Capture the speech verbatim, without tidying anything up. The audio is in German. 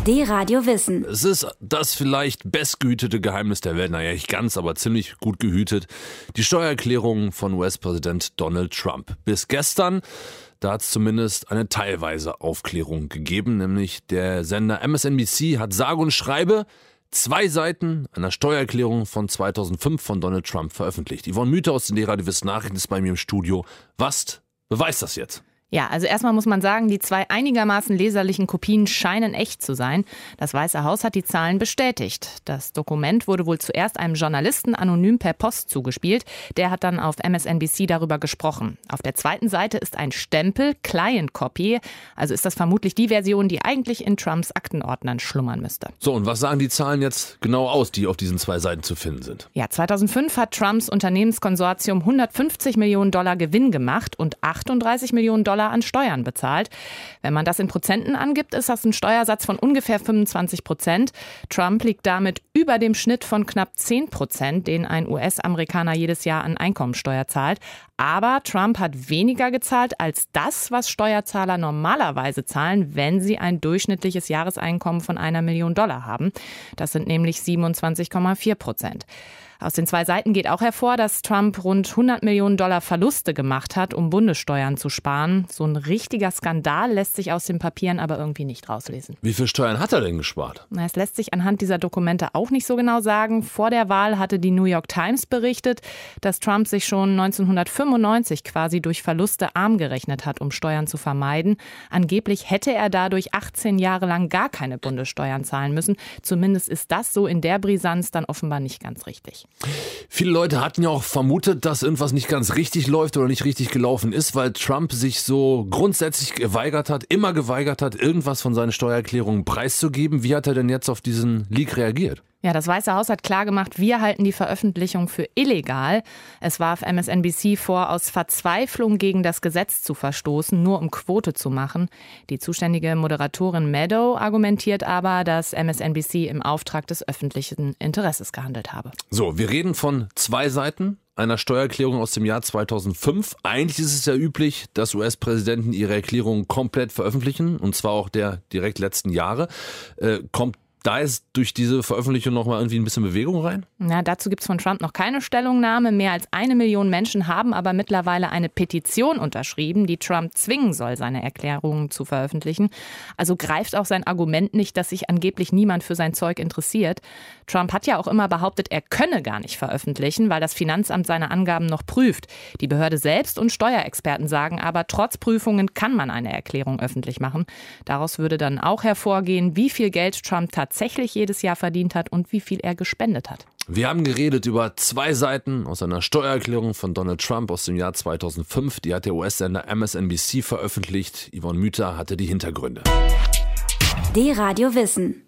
D-Radio Wissen. Es ist das vielleicht bestgehütete Geheimnis der Welt, naja, nicht ganz, aber ziemlich gut gehütet. Die Steuererklärung von U S-Präsident Donald Trump. Bis gestern, da hat es zumindest eine teilweise Aufklärung gegeben, nämlich der Sender M S N B C hat sage und schreibe zwei Seiten einer Steuererklärung von zweitausendfünf von Donald Trump veröffentlicht. Yvonne Müther aus den D-Radio Wissen Nachrichten ist bei mir im Studio. Was beweist das jetzt? Ja, also erstmal muss man sagen, die zwei einigermaßen leserlichen Kopien scheinen echt zu sein. Das Weiße Haus hat die Zahlen bestätigt. Das Dokument wurde wohl zuerst einem Journalisten anonym per Post zugespielt. Der hat dann auf M S N B C darüber gesprochen. Auf der zweiten Seite ist ein Stempel, Client Copy. Also ist das vermutlich die Version, die eigentlich in Trumps Aktenordnern schlummern müsste. So, und was sagen die Zahlen jetzt genau aus, die auf diesen zwei Seiten zu finden sind? Ja, zweitausendfünf hat Trumps Unternehmenskonsortium hundertfünfzig Millionen Dollar Gewinn gemacht und achtunddreißig Millionen Dollar an Steuern bezahlt. Wenn man das in Prozenten angibt, ist das ein Steuersatz von ungefähr fünfundzwanzig Prozent. Trump liegt damit über dem Schnitt von knapp zehn Prozent, den ein U S-Amerikaner jedes Jahr an Einkommensteuer zahlt. Aber Trump hat weniger gezahlt als das, was Steuerzahler normalerweise zahlen, wenn sie ein durchschnittliches Jahreseinkommen von einer Million Dollar haben. Das sind nämlich siebenundzwanzig Komma vier Prozent. Aus den zwei Seiten geht auch hervor, dass Trump rund hundert Millionen Dollar Verluste gemacht hat, um Bundessteuern zu sparen. So ein richtiger Skandal lässt sich aus den Papieren aber irgendwie nicht rauslesen. Wie viel Steuern hat er denn gespart? Na, es lässt sich anhand dieser Dokumente auch nicht so genau sagen. Vor der Wahl hatte die New York Times berichtet, dass Trump sich schon neunzehnhundertfünfundneunzig quasi durch Verluste arm gerechnet hat, um Steuern zu vermeiden. Angeblich hätte er dadurch achtzehn Jahre lang gar keine Bundessteuern zahlen müssen. Zumindest ist das so in der Brisanz dann offenbar nicht ganz richtig. Viele Leute hatten ja auch vermutet, dass irgendwas nicht ganz richtig läuft oder nicht richtig gelaufen ist, weil Trump sich so grundsätzlich geweigert hat, immer geweigert hat, irgendwas von seinen Steuererklärungen preiszugeben. Wie hat er denn jetzt auf diesen Leak reagiert? Ja, das Weiße Haus hat klargemacht, wir halten die Veröffentlichung für illegal. Es warf M S N B C vor, aus Verzweiflung gegen das Gesetz zu verstoßen, nur um Quote zu machen. Die zuständige Moderatorin Meadow argumentiert aber, dass M S N B C im Auftrag des öffentlichen Interesses gehandelt habe. So, wir reden von zwei Seiten einer Steuererklärung aus dem Jahr zweitausendfünf. Eigentlich ist es ja üblich, dass U S-Präsidenten ihre Erklärungen komplett veröffentlichen, und zwar auch der direkt letzten Jahre. Äh, kommt Da ist durch diese Veröffentlichung noch mal irgendwie ein bisschen Bewegung rein? Na, dazu gibt es von Trump noch keine Stellungnahme. Mehr als eine Million Menschen haben aber mittlerweile eine Petition unterschrieben, die Trump zwingen soll, seine Erklärungen zu veröffentlichen. Also greift auch sein Argument nicht, dass sich angeblich niemand für sein Zeug interessiert. Trump hat ja auch immer behauptet, er könne gar nicht veröffentlichen, weil das Finanzamt seine Angaben noch prüft. Die Behörde selbst und Steuerexperten sagen aber, trotz Prüfungen kann man eine Erklärung öffentlich machen. Daraus würde dann auch hervorgehen, wie viel Geld Trump tatsächlich tatsächlich jedes Jahr verdient hat und wie viel er gespendet hat. Wir haben geredet über zwei Seiten aus einer Steuererklärung von Donald Trump aus dem Jahr zweitausendfünf. Die hat der U S-Sender M S N B C veröffentlicht. Yvonne Müther hatte die Hintergründe. D-Radio Wissen.